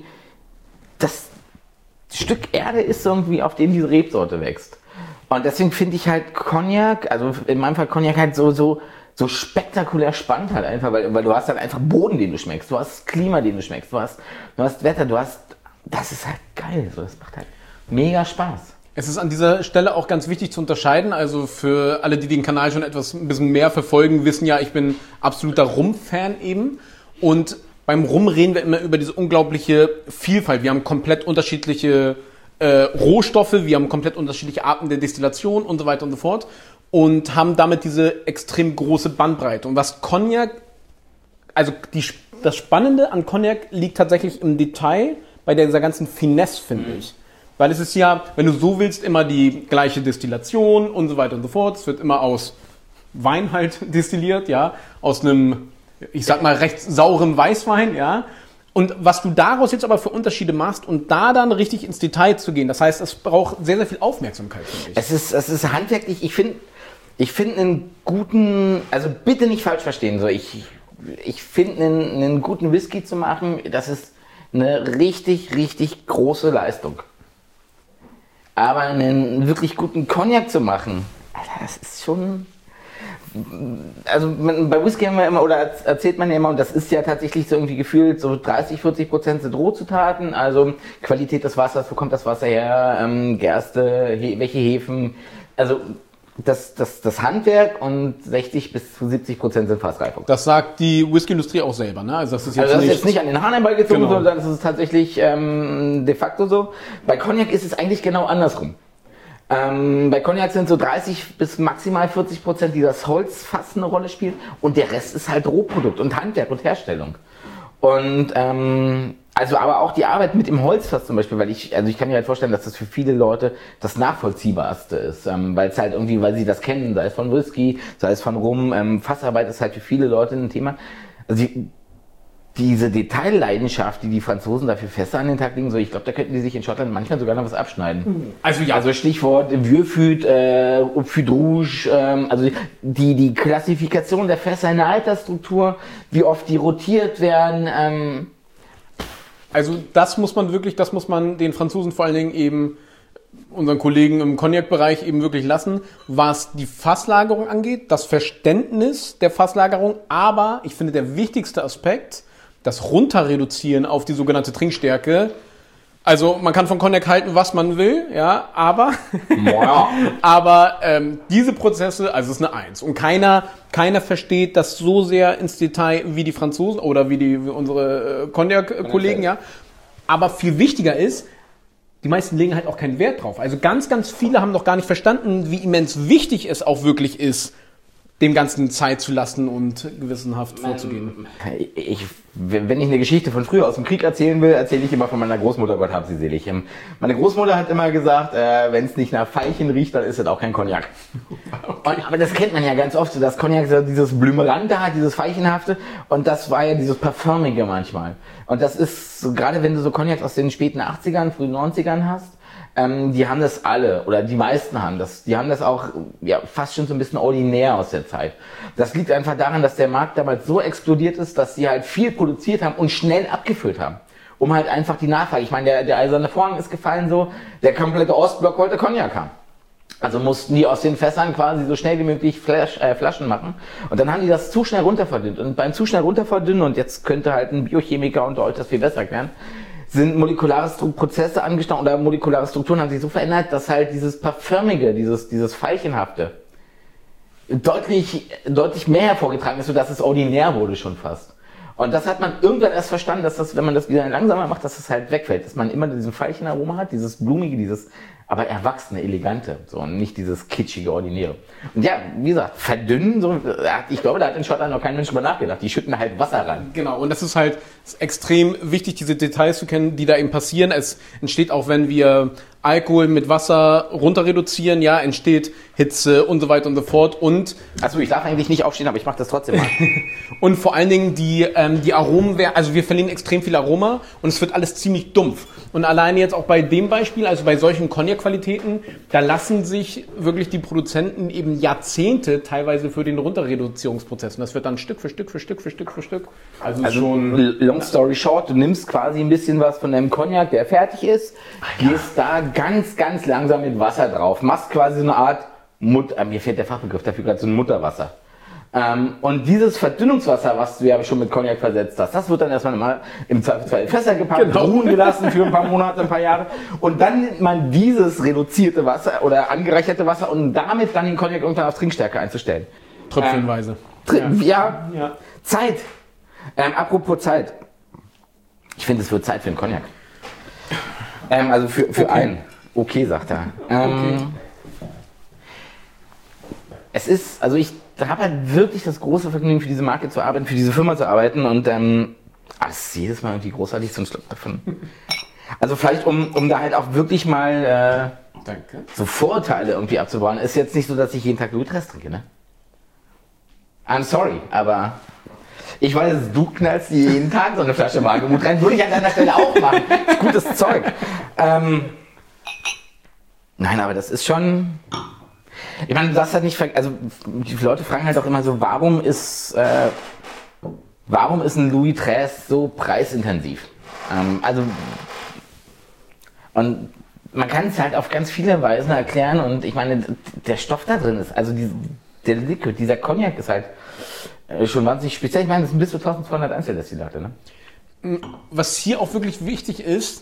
Speaker 1: das Stück Erde ist irgendwie, auf dem diese Rebsorte wächst. Und deswegen finde ich halt Cognac, also in meinem Fall Cognac halt so, so, so spektakulär spannend halt einfach, weil, weil du hast halt einfach Boden, den du schmeckst, du hast Klima, den du schmeckst, du hast, du hast Wetter, du hast, das ist halt geil, so, das macht halt mega Spaß.
Speaker 2: Es ist an dieser Stelle auch ganz wichtig zu unterscheiden. Also für alle, die den Kanal schon etwas ein bisschen mehr verfolgen, wissen ja, ich bin absoluter Rum-Fan eben. Und beim Rum reden wir immer über diese unglaubliche Vielfalt. Wir haben komplett unterschiedliche äh, Rohstoffe, wir haben komplett unterschiedliche Arten der Destillation und so weiter und so fort. Und haben damit diese extrem große Bandbreite. Und was Cognac, also die, das Spannende an Cognac liegt tatsächlich im Detail bei dieser ganzen Finesse, finde ich. Weil es ist ja, wenn du so willst, immer die gleiche Destillation und so weiter und so fort. Es wird immer aus Wein halt destilliert, ja, aus einem, ich sag mal, recht saurem Weißwein, ja. Und was du daraus jetzt aber für Unterschiede machst und da dann richtig ins Detail zu gehen, das heißt, es braucht sehr, sehr viel Aufmerksamkeit, finde ich.
Speaker 1: Es ist, es ist handwerklich, ich finde, ich finde einen guten, also bitte nicht falsch verstehen, so ich, ich finde einen, einen guten Whisky zu machen, das ist eine richtig, richtig große Leistung. Aber einen wirklich guten Cognac zu machen, Alter, das ist schon... Also man, bei Whisky haben wir immer, oder erzählt man ja immer, und das ist ja tatsächlich so irgendwie gefühlt, so dreißig, vierzig Prozent sind Rohzutaten, also Qualität des Wassers, wo kommt das Wasser her, ähm, Gerste, he, welche Hefen, also das, das, das Handwerk und sechzig bis zu siebzig Prozent sind Fassreifung.
Speaker 2: Das sagt die Whisky-Industrie auch selber, ne? Also das ist jetzt,
Speaker 1: also das
Speaker 2: nicht,
Speaker 1: ist jetzt nicht an den Haaren herbeigezogen,
Speaker 2: genau.
Speaker 1: sondern das ist tatsächlich ähm, de facto so. Bei Cognac ist es eigentlich genau andersrum. Ähm, bei Cognac sind so dreißig bis maximal vierzig Prozent, die das Holzfass eine Rolle spielt, und der Rest ist halt Rohprodukt und Handwerk und Herstellung. Und ähm, also aber auch die Arbeit mit dem Holzfass zum Beispiel, weil ich, also ich kann mir halt vorstellen, dass das für viele Leute das Nachvollziehbarste ist, ähm, weil es halt irgendwie, weil sie das kennen, sei es von Whisky, sei es von Rum, ähm, Fassarbeit ist halt für viele Leute ein Thema. Also die, diese Detailleidenschaft, die die Franzosen dafür Fässer an den Tag legen, so, ich glaube, da könnten die sich in Schottland manchmal sogar noch was abschneiden.
Speaker 2: Also ja.
Speaker 1: Also Stichwort Vieux-Fût, äh, Fût Rouge, ähm, also die, die Klassifikation der Fässer in der Altersstruktur, wie oft die rotiert werden. Ähm.
Speaker 2: Also das muss man wirklich, das muss man den Franzosen vor allen Dingen eben, unseren Kollegen im Cognac-Bereich eben wirklich lassen, was die Fasslagerung angeht, das Verständnis der Fasslagerung, aber ich finde der wichtigste Aspekt, das Runterreduzieren auf die sogenannte Trinkstärke. Also man kann von Cognac halten, was man will, ja, aber aber ähm, diese Prozesse, also es ist eine Eins. Und keiner keiner versteht das so sehr ins Detail wie die Franzosen oder wie die wie unsere äh, Cognac-Kollegen, ja. Aber viel wichtiger ist, die meisten legen halt auch keinen Wert drauf. Also ganz, ganz viele haben noch gar nicht verstanden, wie immens wichtig es auch wirklich ist, dem Ganzen Zeit zu lassen und gewissenhaft vorzugehen.
Speaker 1: Ich, wenn ich eine Geschichte von früher aus dem Krieg erzählen will, erzähle ich immer von meiner Großmutter, Gott hab sie selig. Meine Großmutter hat immer gesagt, äh, wenn es nicht nach Veilchen riecht, dann ist es auch kein Cognac. Okay. Und, aber das kennt man ja ganz oft, so dass Cognac so dieses Blümerante hat, dieses Veilchenhafte, und das war ja dieses Parfümige manchmal. Und das ist, so, gerade wenn du so Cognacs aus den späten achtzigern, frühen neunzigern hast, Ähm, die haben das alle, oder die meisten haben das, die haben das auch ja, fast schon so ein bisschen ordinär aus der Zeit. Das liegt einfach daran, dass der Markt damals so explodiert ist, dass sie halt viel produziert haben und schnell abgefüllt haben, um halt einfach die Nachfrage, ich meine, der, der eiserne Vorhang ist gefallen so, der komplette Ostblock wollte Cognac haben. Also mussten die aus den Fässern quasi so schnell wie möglich Flasch, äh, Flaschen machen. Und dann haben die das zu schnell runterverdünnt. Und beim zu schnell runterverdünnen, und jetzt könnte halt ein Biochemiker unter euch das viel besser erklären, sind molekulare Prozesse angestanden oder molekulare Strukturen haben sich so verändert, dass halt dieses Parfümige, dieses, dieses Veilchenhafte deutlich, deutlich mehr hervorgetragen ist, sodass es ordinär wurde schon fast. Und das hat man irgendwann erst verstanden, dass das, wenn man das wieder langsamer macht, dass das halt wegfällt, dass man immer diesen Veilchenaroma hat, dieses blumige, dieses aber erwachsene, elegante, so, und nicht dieses kitschige, ordinäre. Und ja, wie gesagt, verdünnen, so, ich glaube, da hat in Schottland noch kein Mensch drüber nachgedacht. Die schütten halt Wasser rein.
Speaker 2: Genau, und das ist halt ist extrem wichtig, diese Details zu kennen, die da eben passieren. Es entsteht auch, wenn wir Alkohol mit Wasser runter reduzieren, ja, entsteht Hitze und so weiter und so fort. Und
Speaker 1: achso, ich darf eigentlich nicht aufstehen, aber ich mache das trotzdem mal.
Speaker 2: Und vor allen Dingen die, ähm, die Aromen, also wir verlieren extrem viel Aroma und es wird alles ziemlich dumpf. Und alleine jetzt auch bei dem Beispiel, also bei solchen Cognac-Qualitäten, da lassen sich wirklich die Produzenten eben Jahrzehnte teilweise für den Runterreduzierungsprozess. Und das wird dann Stück für Stück für Stück für Stück für Stück.
Speaker 1: Also, also schon long story short, du nimmst quasi ein bisschen was von deinem Cognac, der fertig ist, ach, gehst ja. da ganz, ganz langsam mit Wasser drauf, machst quasi so eine Art Mut, mir fehlt der Fachbegriff dafür gerade, so ein Mutterwasser. Ähm, und dieses Verdünnungswasser, was du ja schon mit Cognac versetzt hast, das wird dann erstmal mal im Zweifelsfall in Fässer gepackt,
Speaker 2: Genau.
Speaker 1: ruhen gelassen für ein paar Monate, ein paar Jahre. Und dann nimmt man dieses reduzierte Wasser oder angereicherte Wasser und damit dann den Cognac irgendwann auf Trinkstärke einzustellen.
Speaker 2: Tröpfchenweise.
Speaker 1: Ähm, ja.
Speaker 2: Ja. ja.
Speaker 1: Zeit. Ähm, apropos Zeit. Ich finde, es wird Zeit für einen Cognac. Ähm, also für, für
Speaker 2: Okay.
Speaker 1: einen. Okay, sagt er. Ähm,
Speaker 2: Okay.
Speaker 1: Es ist, also ich habe halt wirklich das große Vergnügen, für diese Marke zu arbeiten, für diese Firma zu arbeiten und ähm, ah, das ist jedes Mal irgendwie großartig, so ein Schluck davon. Also vielleicht, um, um da halt auch wirklich mal äh,
Speaker 2: Danke.
Speaker 1: so Vorurteile irgendwie abzubauen, ist jetzt nicht so, dass ich jeden Tag Louis dreißig trinke, ne? I'm sorry, aber ich weiß, du knallst jeden Tag so eine Flasche Magemut rein, würde ich an deiner Stelle auch machen. Ist gutes Zeug. Ähm, nein, aber das ist schon... Ich meine, du darfst halt nicht, ver- also die Leute fragen halt auch immer so, warum ist, äh, warum ist ein Louis dreißig so preisintensiv? Ähm, also, und man kann es halt auf ganz viele Weisen erklären und ich meine, der Stoff da drin ist, also die, der Liquid, dieser Cognac ist halt äh, schon wahnsinnig speziell. Ich meine, das sind bis zu zwölfhundert Einzeldestillate, ne?
Speaker 2: Was hier auch wirklich wichtig ist,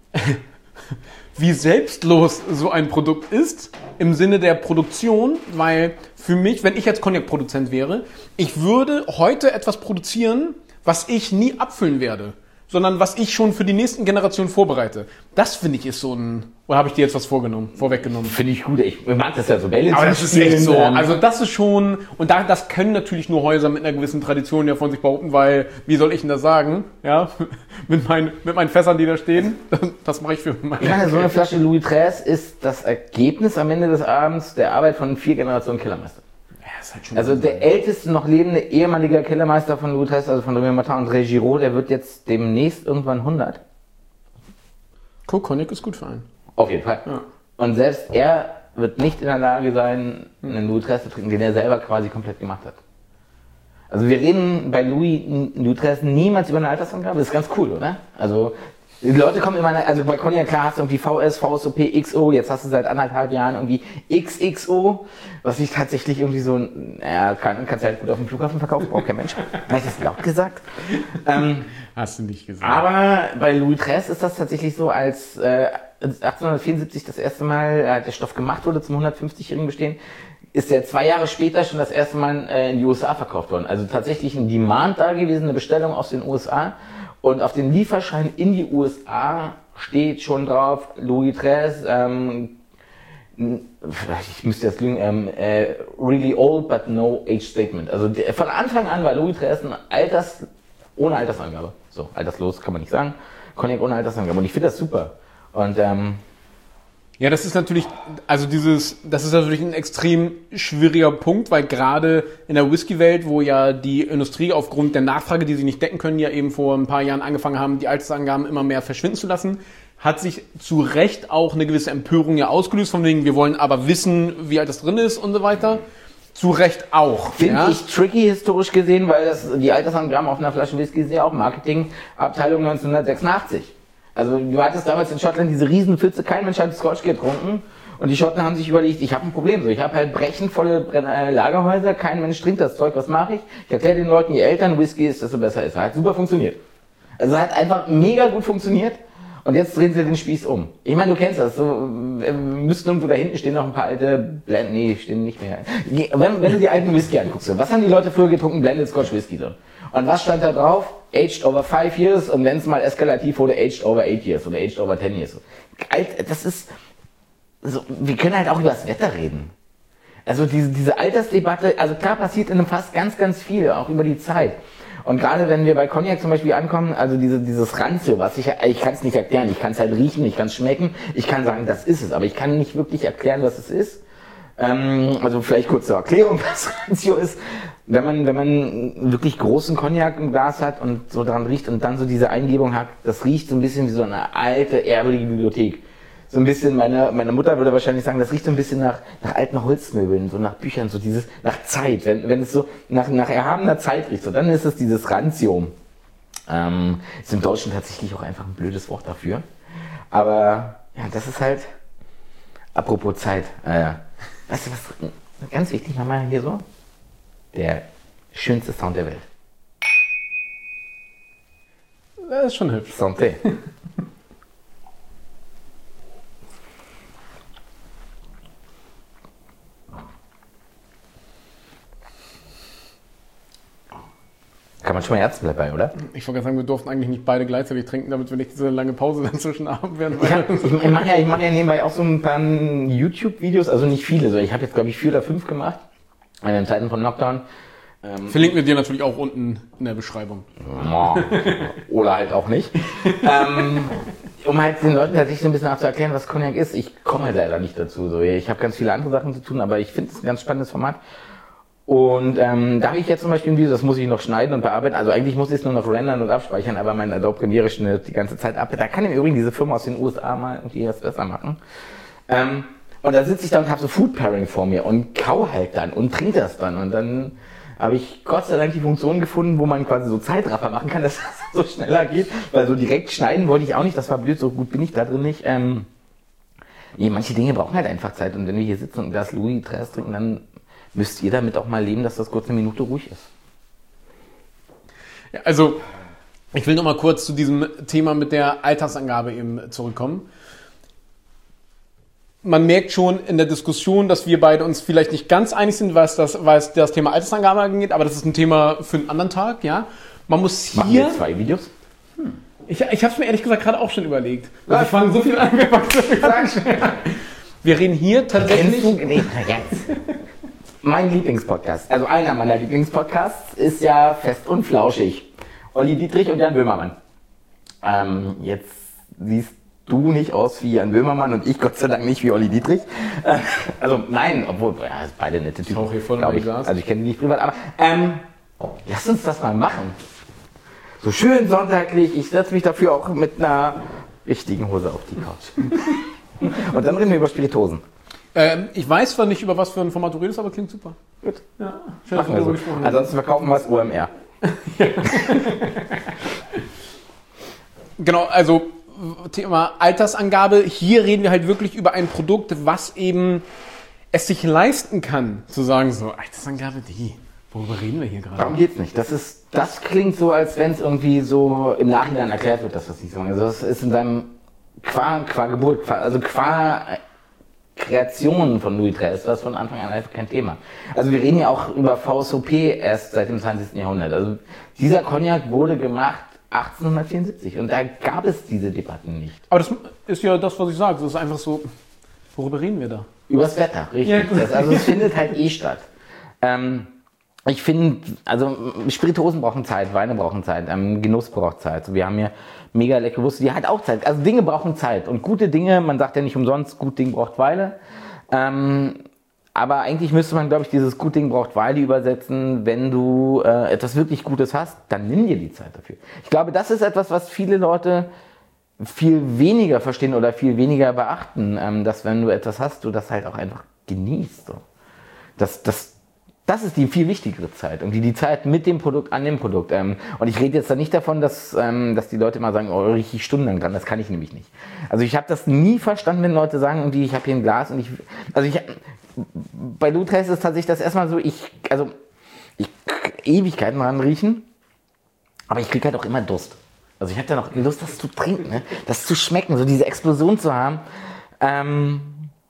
Speaker 2: wie selbstlos so ein Produkt ist, im Sinne der Produktion, weil für mich, wenn ich jetzt Cognac-Produzent wäre, ich würde heute etwas produzieren, was ich nie abfüllen werde, sondern was ich schon für die nächsten Generationen vorbereite. Das finde ich ist so ein, oder habe ich dir jetzt was vorgenommen, vorweggenommen?
Speaker 1: Finde ich gut. Ich mag das ja so. Bälle
Speaker 2: Aber
Speaker 1: zu
Speaker 2: das ist
Speaker 1: spielen,
Speaker 2: echt so.
Speaker 1: ähm,
Speaker 2: Also das ist schon, und da, das können natürlich nur Häuser mit einer gewissen Tradition ja von sich behaupten, weil, wie soll ich denn das sagen? Ja, mit meinen, mit meinen Fässern, die da stehen, das, das mache ich für meine.
Speaker 1: Ich meine, so eine Flasche Louis dreißig ist das Ergebnis am Ende des Abends der Arbeit von vier Generationen Kellermeister.
Speaker 2: Ja, ist halt schon
Speaker 1: Also der älteste noch lebende ehemalige Kellermeister von Louis dreißig, also von Rémy Martin und André Giraud, der wird jetzt demnächst irgendwann hundert.
Speaker 2: Cool, Cognac ist gut für einen.
Speaker 1: Auf jeden Fall.
Speaker 2: Ja.
Speaker 1: Und selbst er wird nicht in der Lage sein, einen Louis dreißig zu trinken, den er selber quasi komplett gemacht hat. Also wir reden bei Louis, Louis dreißig niemals über eine Altersangabe, das ist ganz cool, oder? Also die Leute kommen immer, also bei Cognac, klar hast du irgendwie V S, V S O P, X O, jetzt hast du seit anderthalb Jahren irgendwie X X O, was ich tatsächlich irgendwie so, naja, kann, kannst du halt gut auf dem Flughafen verkaufen, braucht kein Mensch. Habe ich das laut gesagt? Ähm,
Speaker 2: Hast du nicht gesagt.
Speaker 1: aber bei Louis dreißig ist das tatsächlich so, als äh, achtzehnhundertvierundsiebzig das erste Mal äh, der Stoff gemacht wurde zum hundertfünfzigjährigen Bestehen, ist der zwei Jahre später schon das erste Mal äh, in die U S A verkauft worden. Also tatsächlich ein Demand da gewesen, eine Bestellung aus den U S A. Und auf den Lieferschein in die U S A steht schon drauf, Louis dreißig, ähm, ich müsste jetzt lügen, ähm, äh, really old but no age statement. Also der, von Anfang an war Louis dreißig ein Alters, ohne Altersangabe. So, alterslos kann man nicht sagen. Cognac ohne Altersangabe. Und ich finde das super. Und ähm,
Speaker 2: Ja, das ist natürlich, also dieses, das ist natürlich ein extrem schwieriger Punkt, weil gerade in der Whisky-Welt, wo ja die Industrie aufgrund der Nachfrage, die sie nicht decken können, ja eben vor ein paar Jahren angefangen haben, die Altersangaben immer mehr verschwinden zu lassen, hat sich zu Recht auch eine gewisse Empörung ja ausgelöst, von wegen, wir wollen aber wissen, wie alt das drin ist und so weiter. Zu Recht auch.
Speaker 1: Finde
Speaker 2: ja?
Speaker 1: ich tricky historisch gesehen, weil das, die Altersangaben auf einer Flasche Whisky sind ja auch Marketingabteilung neunzehnhundertsechsundachtzig. Also du hattest damals in Schottland diese riesen Pfütze, kein Mensch hat Scotch getrunken und die Schotten haben sich überlegt, ich habe ein Problem, so ich habe halt brechenvolle Brenn- Lagerhäuser, kein Mensch trinkt das Zeug, was mache ich? Ich erkläre den Leuten, je älter ein Whisky ist, desto besser ist er. Hat super funktioniert. Also hat einfach mega gut funktioniert und jetzt drehen sie den Spieß um. Ich meine, du kennst das, so äh, müssten irgendwo da hinten stehen noch ein paar alte Blend, nee, stehen nicht mehr. Wenn, wenn du die alten Whisky anguckst, was haben die Leute früher getrunken? Blended Scotch Whisky so. Und was stand da drauf? Aged over five years und wenn es mal eskalativ wurde, aged over eight years oder aged over ten years. Alt, das ist, so, wir können halt auch über das Wetter reden. Also diese, diese Altersdebatte, also klar passiert in einem Fass ganz, ganz viel, auch über die Zeit. Und gerade wenn wir bei Cognac zum Beispiel ankommen, also diese, dieses Ranzio, was ich, ich kann es nicht erklären, ich kann es halt riechen, ich kann es schmecken, ich kann sagen, das ist es, aber ich kann nicht wirklich erklären, was es ist. Ähm, also vielleicht kurz zur Erklärung, was Ranzio ist. Wenn man, wenn man wirklich großen Cognac im Glas hat und so dran riecht und dann so diese Eingebung hat, das riecht so ein bisschen wie so eine alte, ehrwürdige Bibliothek. So ein bisschen, meine, meine Mutter würde wahrscheinlich sagen, das riecht so ein bisschen nach, nach alten Holzmöbeln, so nach Büchern, so dieses, nach Zeit. Wenn, wenn es so nach, nach erhabener Zeit riecht, so, dann ist es dieses Ranzio. Ähm, ist im Deutschen tatsächlich auch einfach ein blödes Wort dafür. Aber, ja, das ist halt, apropos Zeit, äh, weißt du was, ganz wichtig, mal hier so, der Schönste Sound der Welt.
Speaker 2: Das ist schon hübsch.
Speaker 1: Santé. Kann man schon mal Herzen dabei, oder?
Speaker 2: Ich wollte gerade sagen, wir durften eigentlich nicht beide gleichzeitig trinken, damit wir nicht diese lange Pause dazwischen haben werden.
Speaker 1: Ich, hab, ich, ich mache ja, ich mach ja nebenbei auch so ein paar YouTube-Videos, also nicht viele. So. Ich habe jetzt, glaube ich, vier oder fünf gemacht in Zeiten von Lockdown.
Speaker 2: Ähm, Verlinken wir dir natürlich auch unten in der Beschreibung.
Speaker 1: Oder halt auch nicht. ähm, um halt den Leuten tatsächlich so ein bisschen auch zu erklären, was Cognac ist. Ich komme halt leider nicht dazu. So. Ich habe ganz viele andere Sachen zu tun, aber ich finde es ein ganz spannendes Format. Und ähm, da habe ich jetzt zum Beispiel ein Video, das muss ich noch schneiden und bearbeiten. Also eigentlich muss ich es nur noch rendern und abspeichern, aber mein Adobe Premiere schneidet die ganze Zeit ab. Da kann im Übrigen diese Firma aus den U S A mal irgendwie was besser machen. Ähm, und da sitze ich da und habe so Food Pairing vor mir und kau halt dann und trinke das dann. Und dann habe ich Gott sei Dank die Funktion gefunden, wo man quasi so Zeitraffer machen kann, dass das so schneller geht. Weil so direkt schneiden wollte ich auch nicht, das war blöd, so gut bin ich da drin nicht. Ähm, nee, manche Dinge brauchen halt einfach Zeit. Und wenn wir hier sitzen und ein Glas Louis Treize trinken, dann müsst ihr damit auch mal leben, dass das kurz eine Minute ruhig ist.
Speaker 2: Ja, also, ich will noch mal kurz zu diesem Thema mit der Altersangabe eben zurückkommen. Man merkt schon in der Diskussion, dass wir beide uns vielleicht nicht ganz einig sind, was das, was das Thema Altersangabe angeht, aber das ist ein Thema für einen anderen Tag, ja. Man muss hier...
Speaker 1: Machen wir zwei Videos?
Speaker 2: Hm. Ich, ich habe es mir ehrlich gesagt gerade auch schon überlegt. Also ich fange so viel an, wir reden hier tatsächlich...
Speaker 1: Nee, jetzt. Mein Lieblingspodcast, also einer meiner Lieblingspodcasts, ist ja Fest und Flauschig. Olli Dietrich und Jan Böhmermann. Ähm, jetzt siehst du nicht aus wie Jan Böhmermann und ich Gott sei Dank nicht wie Olli Dietrich. Äh, also nein, obwohl, ja, beide nette Typen.
Speaker 2: Auch hier voll
Speaker 1: ich.
Speaker 2: ich.
Speaker 1: Also ich kenne die nicht privat, aber ähm, lass uns das mal machen. So schön sonntaglich, ich setze mich dafür auch mit einer richtigen Hose auf die Couch. Und dann reden wir über Spiritosen.
Speaker 2: Ähm, ich weiß zwar nicht, über was für ein Format du redest, aber klingt super.
Speaker 1: Gut.
Speaker 2: Ja,
Speaker 1: schön, dass wir so. Ansonsten verkaufen wir es O M R.
Speaker 2: Genau, also Thema Altersangabe. Hier reden wir halt wirklich über ein Produkt, was eben es sich leisten kann, zu sagen so, Altersangabe, die, worüber reden wir hier gerade?
Speaker 1: Darum geht's nicht. Das ist, das klingt so, als wenn es irgendwie so im Nachhinein erklärt wird, dass das nicht so ist. Also das ist in seinem qua, qua Geburt, qua, also qua Kreationen von Louis Treize war es von Anfang an einfach kein Thema. Also wir reden ja auch über V S O P erst seit dem zwanzigsten Jahrhundert. Also dieser Cognac wurde gemacht achtzehnhundertvierundsiebzig und da gab es diese Debatten nicht.
Speaker 2: Aber das ist ja das, was ich sage. Das ist einfach so, worüber reden wir da?
Speaker 1: Übers Wetter, richtig. Ja, das, also es findet halt eh statt. Ähm, ich finde, also Spirituosen brauchen Zeit, Weine brauchen Zeit, ähm, Genuss braucht Zeit. Also wir haben hier mega leckere Wurst, die hat auch Zeit. Also Dinge brauchen Zeit und gute Dinge, man sagt ja nicht umsonst, gut Ding braucht Weile. Ähm, aber eigentlich müsste man, glaube ich, dieses gut Ding braucht Weile übersetzen, wenn du äh, etwas wirklich Gutes hast, dann nimm dir die Zeit dafür. Ich glaube, das ist etwas, was viele Leute viel weniger verstehen oder viel weniger beachten, ähm, dass wenn du etwas hast, du das halt auch einfach genießt. So. Das, das, das ist die viel wichtigere Zeit und die, die Zeit mit dem Produkt, an dem Produkt. Ähm, und ich rede jetzt da nicht davon, dass, ähm, dass die Leute immer sagen, oh, richtig stundenlang dran, das kann ich nämlich nicht. Also ich habe das nie verstanden, wenn Leute sagen, irgendwie, ich habe hier ein Glas und ich, also ich, bei Louis Treize ist tatsächlich das erstmal so, ich, also ich Ewigkeiten dran riechen, aber ich kriege halt auch immer Durst. Also ich habe dann auch Lust, das zu trinken, ne? Das zu schmecken, so diese Explosion zu haben. Ähm,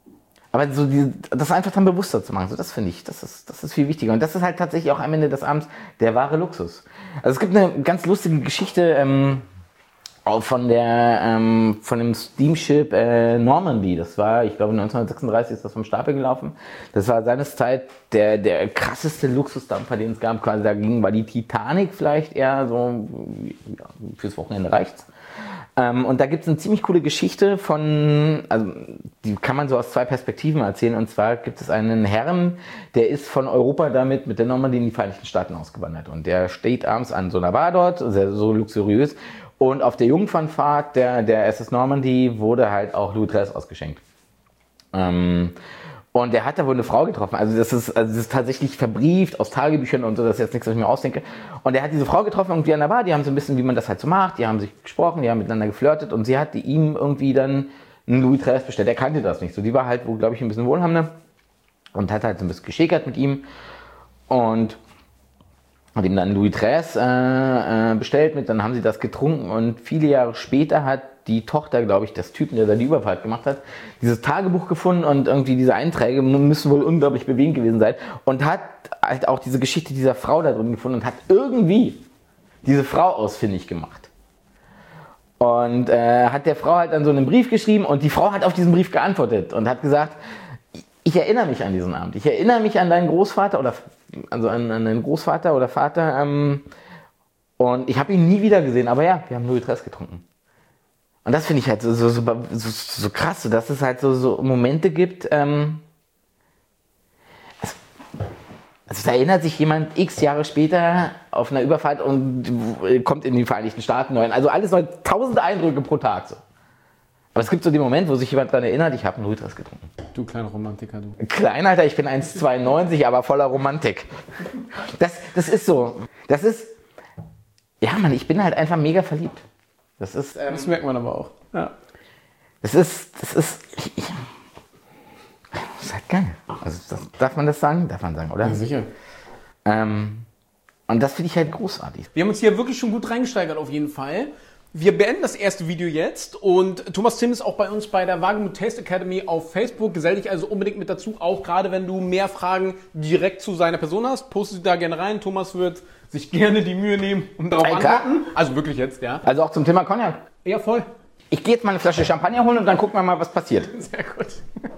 Speaker 1: aber so die, das einfach dann bewusster zu machen, so das finde ich, das ist, das ist viel wichtiger. Und das ist halt tatsächlich auch am Ende des Abends der wahre Luxus. Also es gibt eine ganz lustige Geschichte ähm, auch von der ähm, von dem Steamship äh, Normandy. Das war, ich glaube neunzehnhundertsechsunddreißig ist das vom Stapel gelaufen. Das war seines Zeit der der krasseste Luxusdampfer, den es gab. Quasi dagegen war die Titanic vielleicht eher so, ja, fürs Wochenende reicht's. Ähm, und da gibt es eine ziemlich coole Geschichte von, also die kann man so aus zwei Perspektiven erzählen. Und zwar gibt es einen Herrn, der ist von Europa damit mit der Normandie in die Vereinigten Staaten ausgewandert. Und der steht abends an so einer Bar dort, sehr, so luxuriös. Und auf der Jungfernfahrt der, der S S Normandie wurde halt auch Louis Treize ausgeschenkt. Ähm, und der hat da wohl eine Frau getroffen. Also das ist, also das ist tatsächlich verbrieft aus Tagebüchern und so, das ist jetzt nichts, was ich mir ausdenke. Und er hat diese Frau getroffen irgendwie an der Bar, die haben so ein bisschen, wie man das halt so macht, die haben sich gesprochen, die haben miteinander geflirtet und sie hat ihm irgendwie dann einen Louis Treize bestellt. Er kannte das nicht so. Die war halt, wo glaube ich, ein bisschen wohlhabender und hat halt so ein bisschen geschäkert mit ihm. Und Hat ihm dann Louis dreißig äh, äh, bestellt mit, dann haben sie das getrunken und viele Jahre später hat die Tochter, glaube ich, des Typen, der da die Überfahrt gemacht hat, dieses Tagebuch gefunden und irgendwie diese Einträge müssen wohl unglaublich bewegend gewesen sein und hat halt auch diese Geschichte dieser Frau da drin gefunden und hat irgendwie diese Frau ausfindig gemacht. Und äh, hat der Frau halt dann so einen Brief geschrieben und die Frau hat auf diesen Brief geantwortet und hat gesagt, ich erinnere mich an diesen Abend, ich erinnere mich an deinen Großvater oder also an, an deinen Großvater oder Vater ähm, und ich habe ihn nie wieder gesehen, aber ja, wir haben Louis dreißig getrunken. Und das finde ich halt so, so, so, so, so krass, dass es halt so, so Momente gibt, ähm, also, also da erinnert sich jemand x Jahre später auf einer Überfahrt und kommt in die Vereinigten Staaten neu. Also alles neu, tausende Eindrücke pro Tag. So. Aber es gibt so den Moment, wo sich jemand daran erinnert, ich habe einen Louis dreißig getrunken.
Speaker 2: Du kleiner Romantiker, du.
Speaker 1: Klein, Alter, ich bin eins Komma zweiundneunzig, aber voller Romantik. Das, das ist so. Das ist, ja Mann, ich bin halt einfach mega verliebt. Das ist, ähm,
Speaker 2: das merkt man aber auch. Ja.
Speaker 1: Das ist, das ist, ich, ich, das ist halt geil. Also das, darf man das sagen? Darf man sagen, oder?
Speaker 2: Ja, sicher.
Speaker 1: Ähm, und das finde ich halt großartig.
Speaker 2: Wir haben uns hier wirklich schon gut reingesteigert auf jeden Fall. Wir beenden das erste Video jetzt und Thomas Timm ist auch bei uns bei der Wagemut Taste Academy auf Facebook. Gesell dich also unbedingt mit dazu, auch gerade wenn du mehr Fragen direkt zu seiner Person hast. Poste sie da gerne rein. Thomas wird sich gerne die Mühe nehmen und darauf antworten. Also wirklich jetzt, ja.
Speaker 1: Also auch zum Thema Cognac.
Speaker 2: Ja, voll.
Speaker 1: Ich gehe jetzt mal eine Flasche Champagner holen und dann gucken wir mal, was passiert.
Speaker 2: Sehr gut.